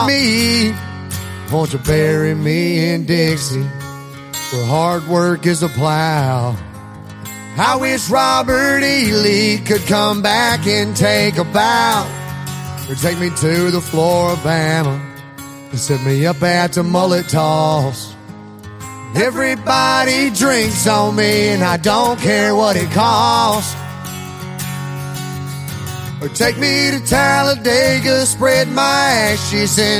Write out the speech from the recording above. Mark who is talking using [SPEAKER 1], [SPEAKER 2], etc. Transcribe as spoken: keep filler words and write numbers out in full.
[SPEAKER 1] me, won't you bury me in Dixie, where hard work is a plow? I wish Robert E. Lee could come back and take a bow, or take me to the floor of Bama and set me up at the mullet toss. Everybody drinks on me and I don't care what it costs. Or take me to Talladega, spread my ashes in